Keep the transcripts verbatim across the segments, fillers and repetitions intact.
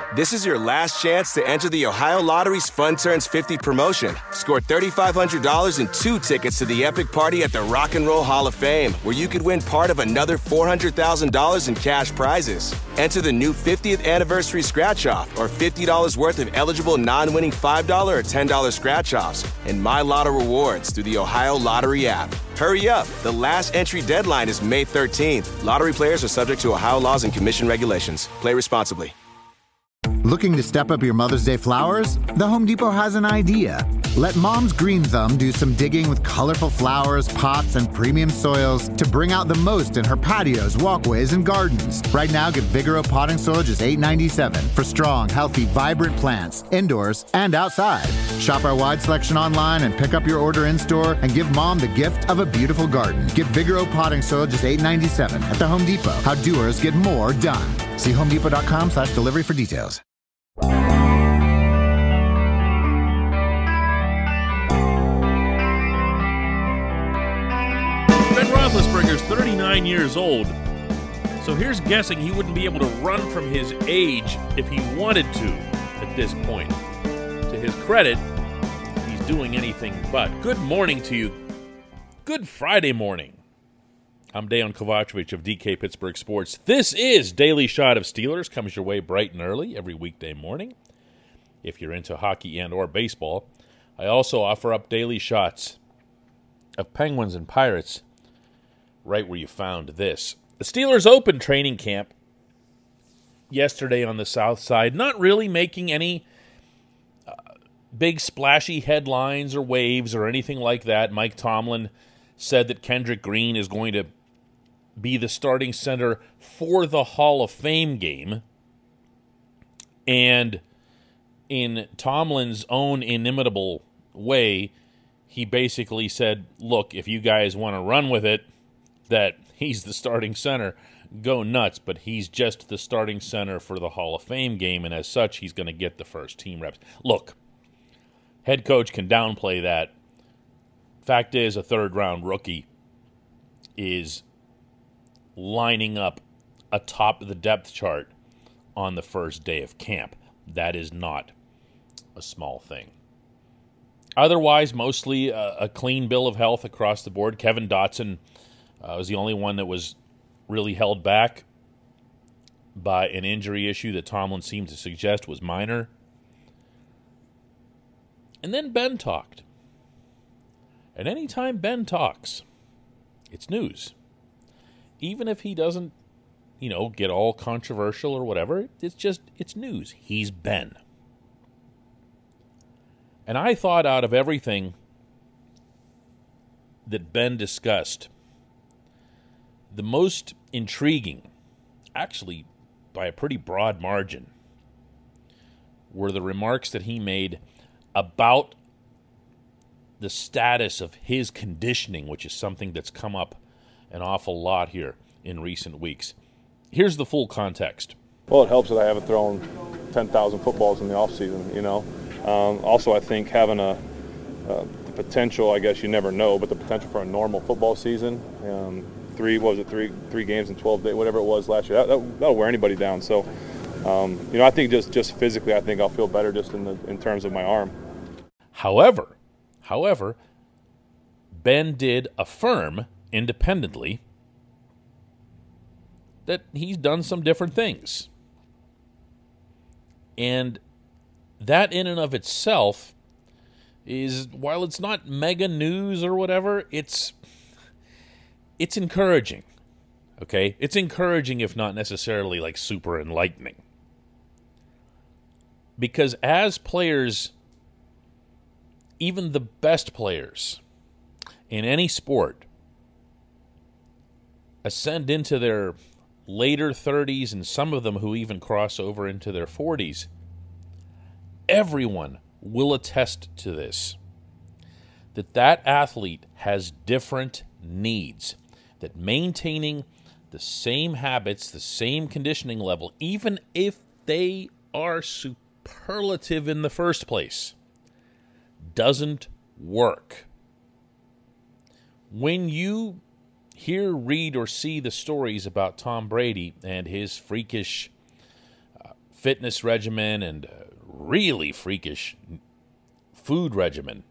This is your last chance to enter the Ohio Lottery's Fun Turns fifty promotion. Score three thousand five hundred dollars and two tickets to the epic party at the Rock and Roll Hall of Fame, where you could win part of another four hundred thousand dollars in cash prizes. Enter the new fiftieth anniversary scratch-off or fifty dollars worth of eligible non-winning five dollars or ten dollars scratch-offs and My Lotto rewards through the Ohio Lottery app. Hurry up. The last entry deadline is May thirteenth. Lottery players are subject to Ohio laws and commission regulations. Play responsibly. Looking to step up your Mother's Day flowers? The Home Depot has an idea. Let Mom's Green Thumb do some digging with colorful flowers, pots, and premium soils to bring out the most in her patios, walkways, and gardens. Right now, get Vigoro potting soil just eight dollars and ninety-seven cents for strong, healthy, vibrant plants, indoors and outside. Shop our wide selection online and pick up your order in-store and give Mom the gift of a beautiful garden. Get Vigoro potting soil just eight dollars and ninety-seven cents at the Home Depot. How doers get more done. See homedepot.com slash delivery for details. Ben Roethlisberger's thirty-nine years old, so here's guessing he wouldn't be able to run from his age if he wanted to at this point. To his credit, he's doing anything but. Good morning to you. Good Friday morning. I'm Dejan Kovacevic of D K Pittsburgh Sports. This is Daily Shot of Steelers. Comes your way bright and early every weekday morning if you're into hockey and or baseball. I also offer up daily shots of Penguins and Pirates right where you found this. The Steelers opened training camp yesterday on the south side, not really making any uh, big splashy headlines or waves or anything like that. Mike Tomlin said that Kendrick Green is going to be the starting center for the Hall of Fame game. And in Tomlin's own inimitable way, he basically said, look, if you guys want to run with it, that he's the starting center, go nuts, but he's just the starting center for the Hall of Fame game, and as such, he's going to get the first team reps. Look, head coach can downplay that. Fact is, a third-round rookie is lining up atop the depth chart on the first day of camp. That is not a small thing. Otherwise, mostly a, a clean bill of health across the board. Kevin Dotson uh, was the only one that was really held back by an injury issue that Tomlin seemed to suggest was minor. And then Ben talked. And anytime Ben talks, it's news. Even if he doesn't, you know, get all controversial or whatever, it's just, it's news. He's Ben. And I thought out of everything that Ben discussed, the most intriguing, actually by a pretty broad margin, were the remarks that he made about the status of his conditioning, which is something that's come up an awful lot here in recent weeks. Here's the full context. Well, it helps that I haven't thrown ten thousand footballs in the offseason, you know. Um, also, I think having a uh, the potential, I guess you never know, but the potential for a normal football season, um, three, what was it, three three games in twelve days, whatever it was last year, that, that, that'll wear anybody down. So, um, you know, I think just, just physically, I think I'll feel better just in the in terms of my arm. However, however, Ben did affirm independently that he's done some different things. And that in and of itself is, while it's not mega news or whatever, it's it's encouraging. Okay? It's encouraging, if not necessarily like super enlightening. Because as players, even the best players in any sport, ascend into their later thirties, and some of them who even cross over into their forties, everyone will attest to this, that that athlete has different needs, that maintaining the same habits, the same conditioning level, even if they are superlative in the first place, doesn't work. When you hear, read, or see the stories about Tom Brady and his freakish uh, fitness regimen and a really freakish food regimen,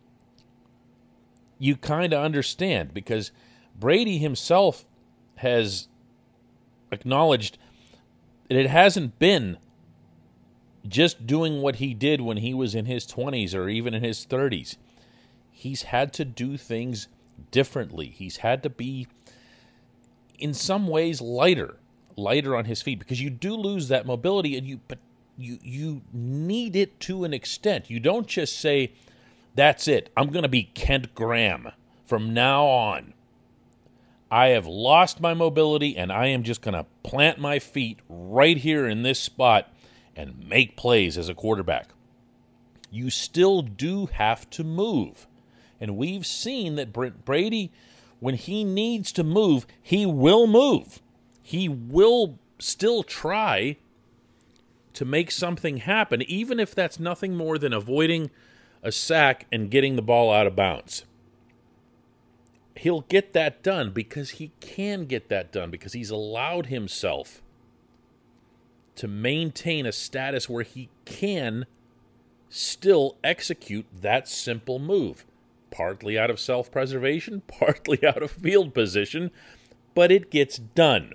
you kind of understand, because Brady himself has acknowledged that it hasn't been just doing what he did when he was in his twenties or even in his thirties. He's had to do things differently. He's had to be, in some ways, lighter, lighter on his feet, because you do lose that mobility, and you but you you need it to an extent. You don't just say, that's it, I'm going to be Kent Graham from now on. I have lost my mobility, and I am just going to plant my feet right here in this spot and make plays as a quarterback. You still do have to move. And we've seen that Brady, when he needs to move, he will move. He will still try to make something happen, even if that's nothing more than avoiding a sack and getting the ball out of bounds. He'll get that done because he can get that done, because he's allowed himself to maintain a status where he can still execute that simple move. Partly out of self-preservation, partly out of field position, but it gets done.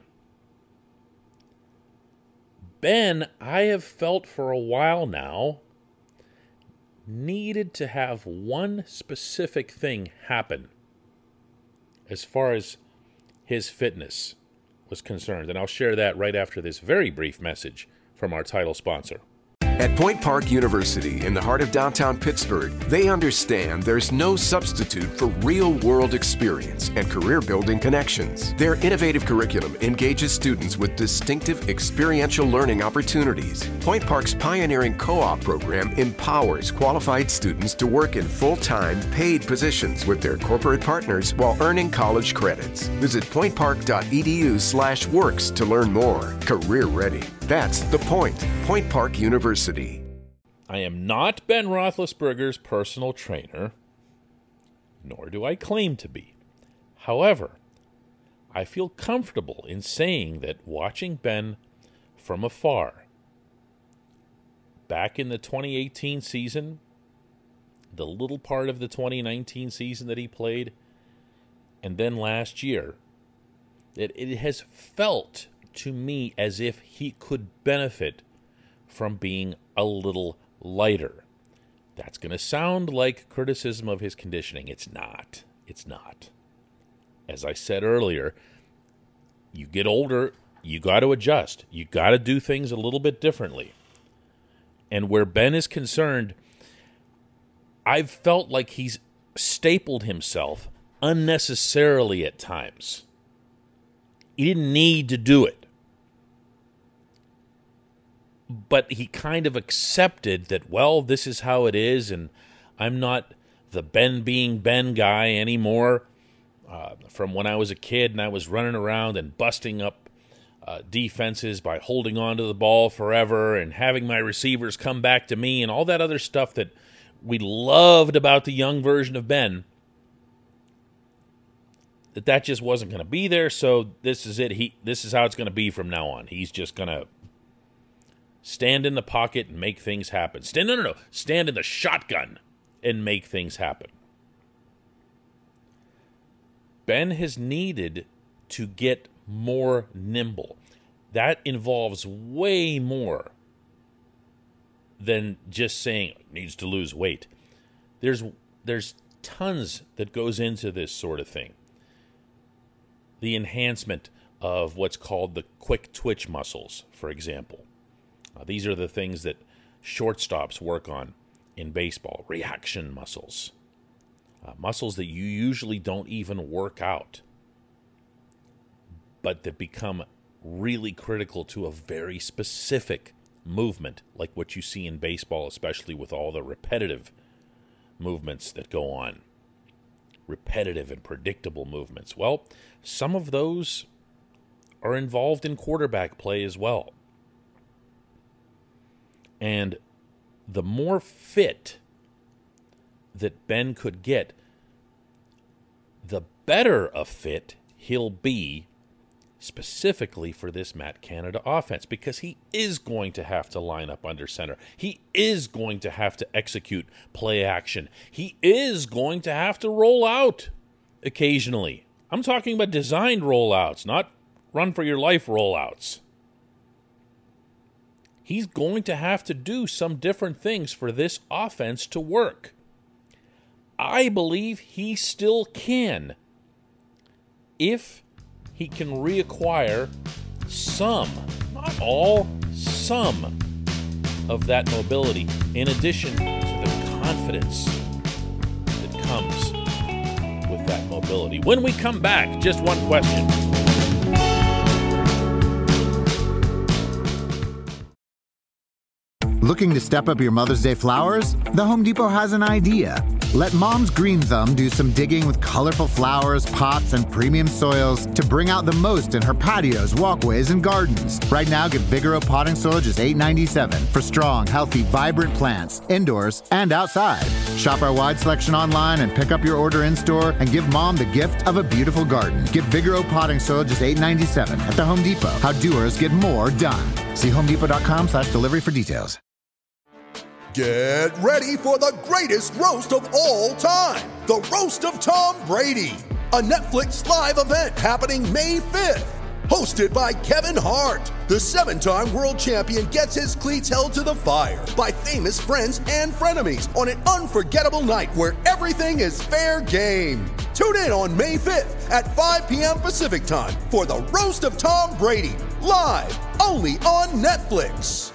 Ben, I have felt for a while now, needed to have one specific thing happen as far as his fitness was concerned. And I'll share that right after this very brief message from our title sponsor. At Point Park University, in the heart of downtown Pittsburgh, they understand there's no substitute for real-world experience and career-building connections. Their innovative curriculum engages students with distinctive experiential learning opportunities. Point Park's pioneering co-op program empowers qualified students to work in full-time, paid positions with their corporate partners while earning college credits. Visit pointpark.edu slash works to learn more. Career ready. That's the point. Point Park University. I am not Ben Roethlisberger's personal trainer, nor do I claim to be. However, I feel comfortable in saying that watching Ben from afar, back in the twenty eighteen season, the little part of the twenty nineteen season that he played, and then last year, that it has felt to me as if he could benefit from being a little lighter. That's going to sound like criticism of his conditioning. It's not. It's not. As I said earlier, you get older, you got to adjust. You got to do things a little bit differently. And where Ben is concerned, I've felt like he's stapled himself unnecessarily at times. He didn't need to do it. But he kind of accepted that, well, this is how it is, and I'm not the Ben being Ben guy anymore. Uh, from when I was a kid and I was running around and busting up uh, defenses by holding on to the ball forever and having my receivers come back to me and all that other stuff that we loved about the young version of Ben, that that just wasn't going to be there. So this is it. He this is how it's going to be from now on. He's just going to stand in the pocket and make things happen. Stand no no no. Stand in the shotgun and make things happen. Ben has needed to get more nimble. That involves way more than just saying needs to lose weight. There's there's tons that goes into this sort of thing. The enhancement of what's called the quick twitch muscles, for example. Uh, these are the things that shortstops work on in baseball. Reaction muscles. Uh, muscles that you usually don't even work out, but that become really critical to a very specific movement, like what you see in baseball, especially with all the repetitive movements that go on. Repetitive and predictable movements. Well, some of those are involved in quarterback play as well. And the more fit that Ben could get, the better a fit he'll be specifically for this Matt Canada offense, because he is going to have to line up under center. He is going to have to execute play action. He is going to have to roll out occasionally. I'm talking about designed rollouts, not run for your life rollouts. He's going to have to do some different things for this offense to work. I believe he still can, if he can reacquire some, not all, some of that mobility, in addition to the confidence that comes with that mobility. When we come back, just one question. Looking to step up your Mother's Day flowers? The Home Depot has an idea. Let Mom's Green Thumb do some digging with colorful flowers, pots, and premium soils to bring out the most in her patios, walkways, and gardens. Right now, get Vigoro potting soil just eight dollars and ninety-seven cents for strong, healthy, vibrant plants, indoors and outside. Shop our wide selection online and pick up your order in-store and give Mom the gift of a beautiful garden. Get Vigoro potting soil just eight dollars and ninety-seven cents at the Home Depot. How doers get more done. See homedepot.com slash delivery for details. Get ready for the greatest roast of all time, the Roast of Tom Brady, a Netflix live event happening May fifth. Hosted by Kevin Hart, the seven-time world champion gets his cleats held to the fire by famous friends and frenemies on an unforgettable night where everything is fair game. Tune in on May fifth at five p.m. Pacific time for the Roast of Tom Brady, live only on Netflix.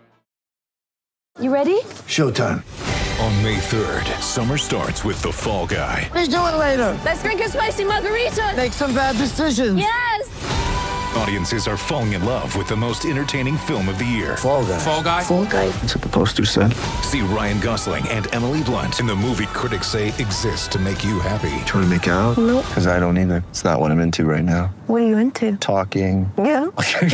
You ready? Showtime. On May third, summer starts with The Fall Guy. Let's do it later. Let's drink a spicy margarita. Make some bad decisions. Yes. Audiences are falling in love with the most entertaining film of the year. Fall Guy. Fall Guy? Fall Guy. That's what the poster said. See Ryan Gosling and Emily Blunt in the movie critics say exists to make you happy. Trying to make it out? Nope. Because I don't either. It's not what I'm into right now. What are you into? Talking. Yeah.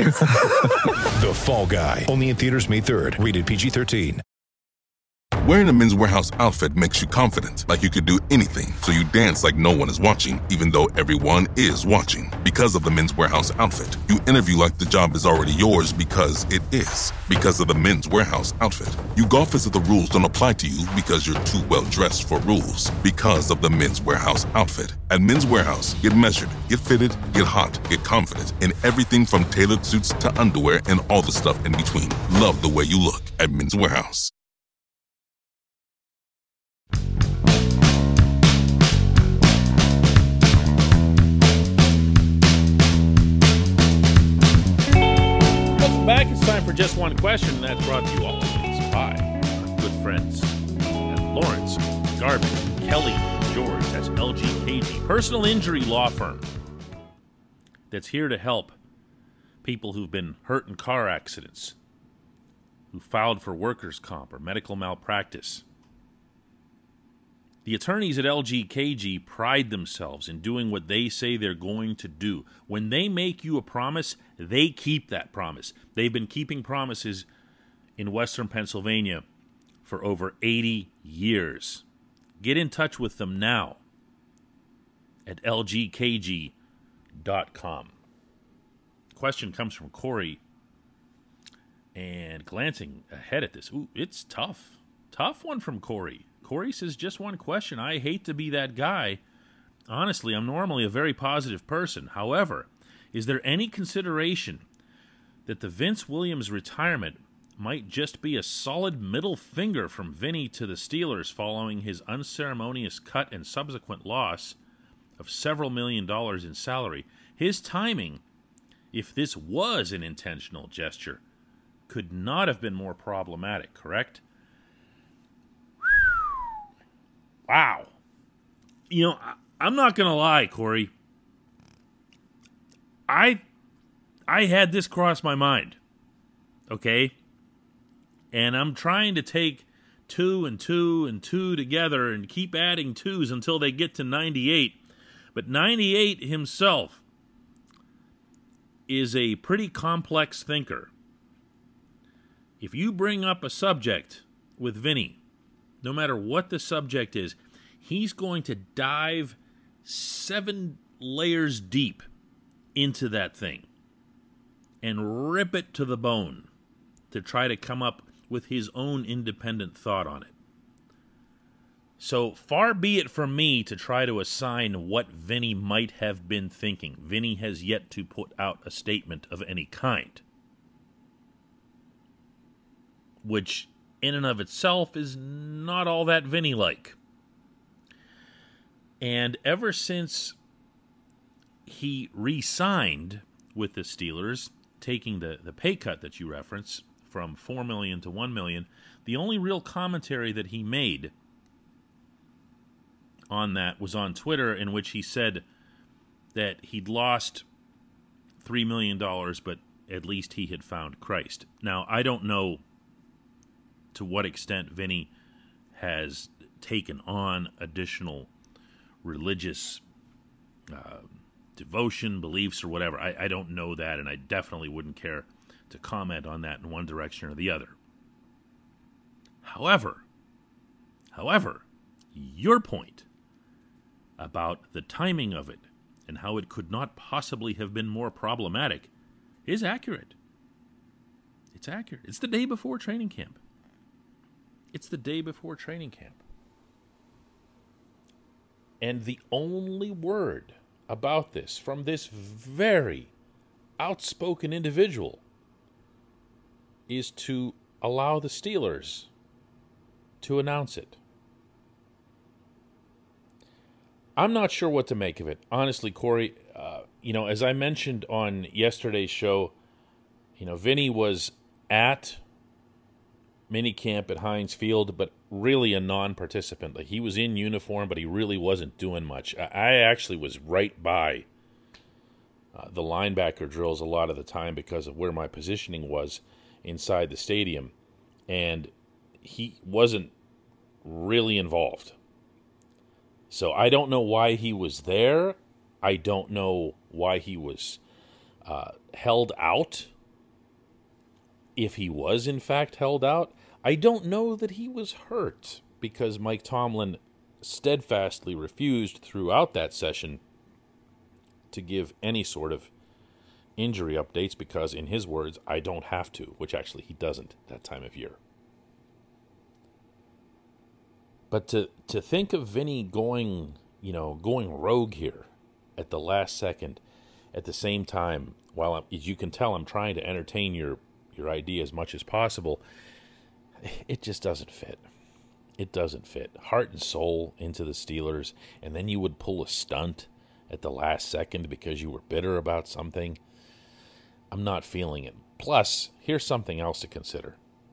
The Fall Guy. Only in theaters May third. Rated P G thirteen. Wearing a Men's Warehouse outfit makes you confident, like you could do anything, so you dance like no one is watching, even though everyone is watching. Because of the Men's Warehouse outfit, you interview like the job is already yours because it is. Because of the Men's Warehouse outfit, you golf as if the rules don't apply to you because you're too well dressed for rules. Because of the Men's Warehouse outfit. At Men's Warehouse, get measured, get fitted, get hot, get confident in everything from tailored suits to underwear and all the stuff in between. Love the way you look at Men's Warehouse. Back, it's time for Just One Question, and that's brought to you always by our good friends at Lawrence, Garvin, Kelly, George. That's L G K G, personal injury law firm that's here to help people who've been hurt in car accidents, who filed for workers' comp or medical malpractice. The attorneys at L G K G pride themselves in doing what they say they're going to do. When they make you a promise, they keep that promise. They've been keeping promises in Western Pennsylvania for over eighty years. Get in touch with them now at L G K G dot com. Question comes from Corey, and glancing ahead at this, ooh, it's tough. Tough one from Corey. Corey says, just one question. I hate to be that guy. Honestly, I'm normally a very positive person. However, is there any consideration that the Vince Williams retirement might just be a solid middle finger from Vinny to the Steelers following his unceremonious cut and subsequent loss of several million dollars in salary? His timing, if this was an intentional gesture, could not have been more problematic, correct? Wow. You know, I, I'm not going to lie, Corey. I I had this cross my mind, okay? And I'm trying to take two and two and two together and keep adding twos until they get to ninety-eight. But ninety-eight himself is a pretty complex thinker. If you bring up a subject with Vinny, no matter what the subject is, he's going to dive seven layers deep into that thing and rip it to the bone to try to come up with his own independent thought on it. So far be it from me to try to assign what Vinny might have been thinking. Vinny has yet to put out a statement of any kind, which in and of itself is not all that Vinny-like. And ever since he re-signed with the Steelers, taking the, the pay cut that you reference from four million dollars to one million dollars, the only real commentary that he made on that was on Twitter, in which he said that he'd lost three million dollars, but at least he had found Christ. Now, I don't know to what extent Vinny has taken on additional religious uh, devotion, beliefs, or whatever. I, I don't know that, and I definitely wouldn't care to comment on that in one direction or the other. However, however, your point about the timing of it and how it could not possibly have been more problematic is accurate. It's accurate. It's the day before training camp. It's the day before training camp. And the only word about this from this very outspoken individual is to allow the Steelers to announce it. I'm not sure what to make of it. Honestly, Corey, uh, you know, as I mentioned on yesterday's show, you know, Vinny was at minicamp at Heinz Field, but really a non-participant. Like, he was in uniform, but he really wasn't doing much. I, I actually was right by uh, the linebacker drills a lot of the time because of where my positioning was inside the stadium, and he wasn't really involved. So I don't know why he was there. I don't know why he was uh, held out. If he was, in fact, held out. I don't know that he was hurt, because Mike Tomlin steadfastly refused throughout that session to give any sort of injury updates because, in his words, I don't have to, which actually he doesn't that time of year. But to, to think of Vinny going, you know, going rogue here at the last second, at the same time, while I'm, as you can tell, I'm trying to entertain your, your idea as much as possible, it just doesn't fit. It doesn't fit. Heart and soul into the Steelers, and then you would pull a stunt at the last second because you were bitter about something. I'm not feeling it. Plus, here's something else to consider.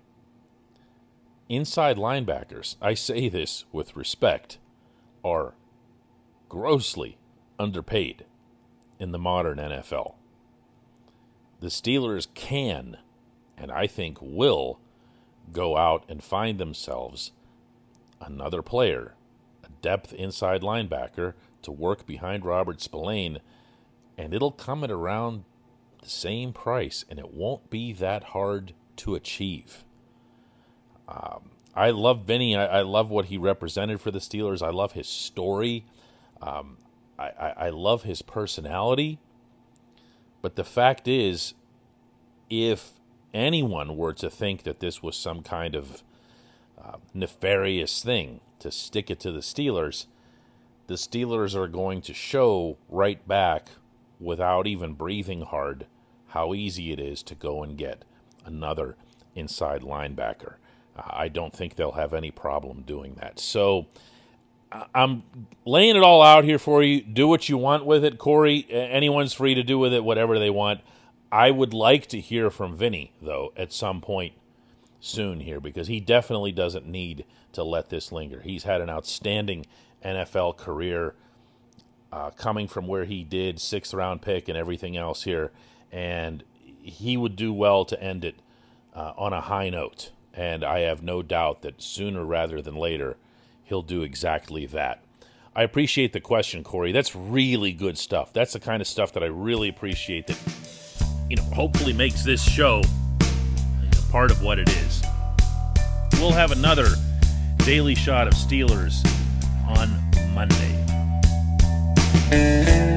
Inside linebackers, I say this with respect, are grossly underpaid in the modern N F L. The Steelers can, and I think will, go out and find themselves another player, a depth inside linebacker, to work behind Robert Spillane, and it'll come at around the same price, and it won't be that hard to achieve. Um, I love Vinny. I, I love what he represented for the Steelers. I love his story. Um, I, I, I love his personality. But the fact is, if anyone were to think that this was some kind of uh, nefarious thing to stick it to the Steelers, the Steelers are going to show right back, without even breathing hard, how easy it is to go and get another inside linebacker. I don't think they'll have any problem doing that. So I'm laying it all out here for you. Do what you want with it, Corey. Anyone's free to do with it whatever they want. I would like to hear from Vinny, though, at some point soon here, because he definitely doesn't need to let this linger. He's had an outstanding N F L career, uh, coming from where he did, sixth round pick and everything else here, and he would do well to end it uh, on a high note. And I have no doubt that sooner rather than later, he'll do exactly that. I appreciate the question, Corey. That's really good stuff. That's the kind of stuff that I really appreciate that, you know, hopefully makes this show a part of what it is. We'll have another Daily Shot of Steelers on Monday.